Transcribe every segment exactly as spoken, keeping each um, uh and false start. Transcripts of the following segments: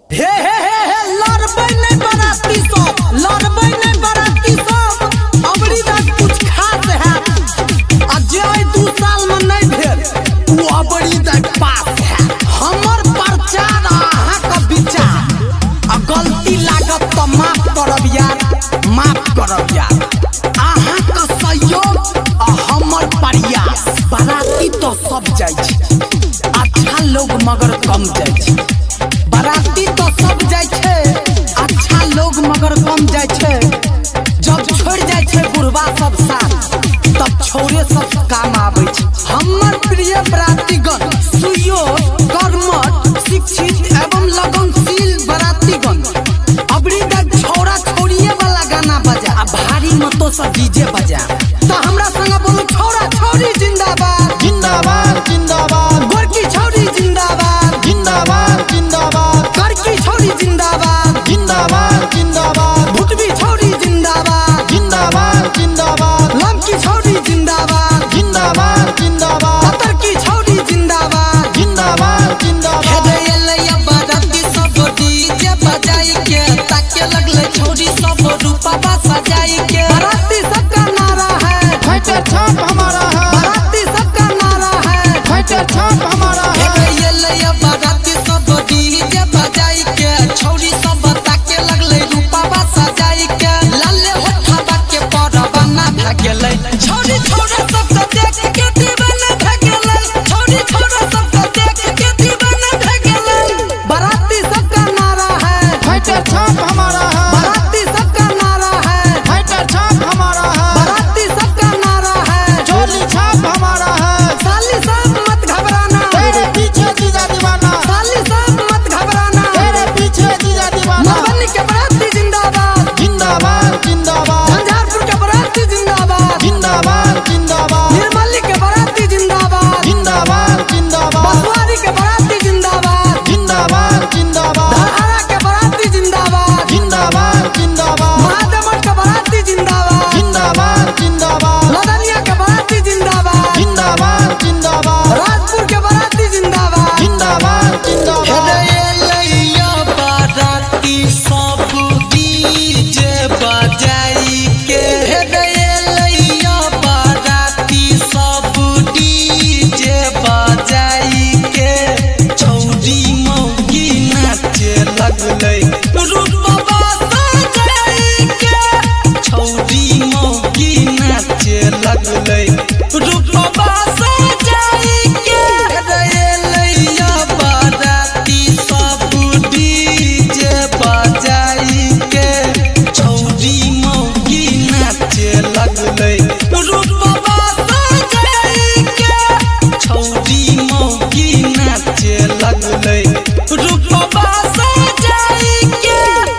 हे हे हे हे लड़बै नहीं बराती सब, लड़बै नहीं बराती सब। अबरी तक कुछ खास है आ जे दू साल में नहीं भेल वो अबरी तक पास है। हमर प्रचार अहाँ का विचार आ गलती लागत तो माफ करब यार, माफ करब यार। अहाँ का सहयोग आ हमर प्रयास। बराती तो सब जाय छै, अच्छा लोग मगर कम जाय छै। बराती तो सब जाय छै, अच्छा लोग मगर कम जाय छै। जब छोड़ जाय छै बुढ़वा सब साथ तब छोरे सब काम आबै छै। हमर प्रिय बरातीगण सुयोग कर्मठ शिक्षित एवं लगनशील बरातीगण अबरी तक छोरा छोड़िए वाला गाना बजा आ भारी मतों से डीजे बजा। तो हमरा संग बोलू छोरा छोरी जिंदाबाद जिंदाबाद जिंदाबाद, गोरकी छोरी जिंदाबाद जिंदाबाद जिंदाबाद, करकी छोरी जिंदाबाद जिंदाबाद जिंदाबाद, भुटवी छोरी जिंदाबाद जिंदाबाद जिंदाबाद, लमकी छोरी जिंदाबाद जिंदाबाद जिंदाबाद, पत्थर की छोरी जिंदाबाद जिंदाबाद जिंदाबाद। हेदे एलैया बराती सब डीजे बजाई के ताके लगले छोरी सब रूपा सजाई के। बराती सबका नारा है फाइटर छाप हमारा है, बराती सबका नारा है फाइटर छाप हमारा है। हेदे एलैया बराती सब डीजे बजाई के छोरी सब ताके लगले रूपा सजाई के। लाले होठा के परवाना भ गेलै छोरी छोरा सबके देख के दीवाना भ गेलै, छोरी छोरा सबके देख के दीवाना भ गेलै। बराती सबका नारा है फाइटर छाप हमारा है, बराती सबका नारा है फाइटर छाप हमारा है, बराती सबका नारा है चोली छाप हमारा है। साली साहब मत घबराना, तेरे पीछे जीजा दीवाना, साली साहब मत घबराना। तेरे पीछे जीजा दीवाना। मधुबनी के बराती जिंदाबाद, जिंदाबाद जिंदाबाद, झंझारपुर के बराती जिंदाबाद, जिंदाबाद जिंदाबाद, निर्मली के बराती जिंदाबाद, जिंदाबाद जिंदाबाद, बसवारी के बराती जिंदाबाद, जिंदाबाद जिंदाबाद, धरहरा के बराती जिंदाबाद, जिंदाबाद जिंदाबाद, महादेवगढ़ के बराती जिंदाबाद, जिंदाबाद जिंदाबाद, लदनिया के बराती जिंदाबाद, जिंदाबाद जिंदाबाद, राजपुर के बराती जिंदाबाद। जिंदाबाद जिंदाबाद। हेदे एलैया बराती सब डीजे बजाई के, हेदे एलैया बराती सब डीजे बजाई के। छौरी मौगी नाचे लगलै रूपवा सजाई के, छौरी मौगी नाचे लगलै रूपवा सजाई के। हेदे एलैया बराती सब डीजे बजाई के, छौरी मौगी नाचे लगलै रूपवा सजाई के, छौरी मौगी नाचे लगलै रूपवा सजाई के।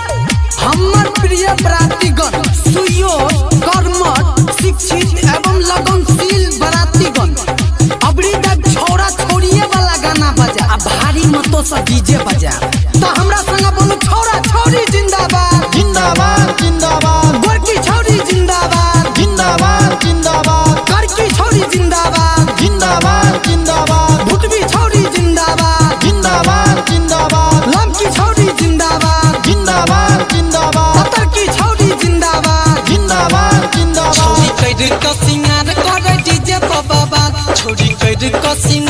हमर प्रिय बरातीगण सुयोग कर्मठ शिक्षित एवं लगनशील बरातीगण अबरी तक छोरा छोड़िए वाला गाना बजा आ भारी मतों से डीजे बजा। तो हमरा संग बोलू छोरा छोरी जिंदाबाद जिंदाबाद जिंदाबाद, गोरकी छोरी जिंदाबाद जिंदाबाद जिंदाबाद, करकी छोरी जिंदाबाद जिंदाबाद जिंदाबाद, भुटवी छोरी जिंदाबाद जिंदाबाद जिंदाबाद, लमकी छोरी जिंदाबाद जिंदाबाद जिंदाबाद, पत्थर की छोरी जिंदाबाद। जिंदाबाद जिंदाबाद, छोरी कैद का सिंगार करे डीजे पर बाबा, छोरी कैद का सिंगार